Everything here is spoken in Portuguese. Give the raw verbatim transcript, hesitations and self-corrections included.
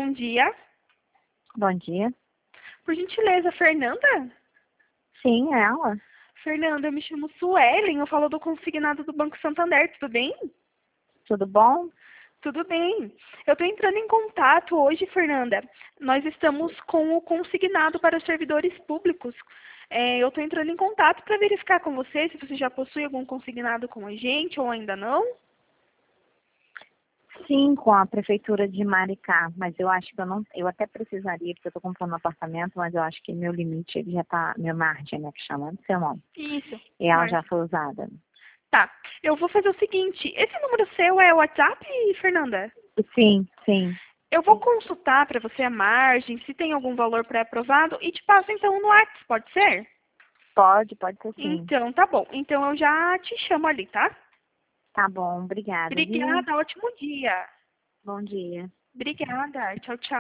bom dia. Bom dia. Por gentileza, Fernanda? Sim, é ela. Fernanda, eu me chamo Suelen, eu falo do consignado do Banco Santander, tudo bem? Tudo bom? Tudo bem. Eu estou entrando em contato hoje, Fernanda. Nós estamos com o consignado para os servidores públicos. É, eu estou entrando em contato para verificar com você se você já possui algum consignado com a gente ou ainda não. Sim, com a prefeitura de Maricá, mas eu acho que eu não, eu até precisaria, porque eu estou comprando um apartamento, mas eu acho que meu limite ele já está, meu margem, né, que chama, não sei o nome. Isso. E ela Márcia. já foi usada. Tá. Eu vou fazer o seguinte. Esse número seu é o WhatsApp, Fernanda? Sim, sim. Eu vou consultar para você a margem, se tem algum valor pré-aprovado e te passo então no WhatsApp, pode ser? Pode, pode ser sim. Então, tá bom. Então eu já te chamo ali, tá? Tá bom, obrigada, viu? Obrigada, ótimo dia. Bom dia. Obrigada, tchau, tchau.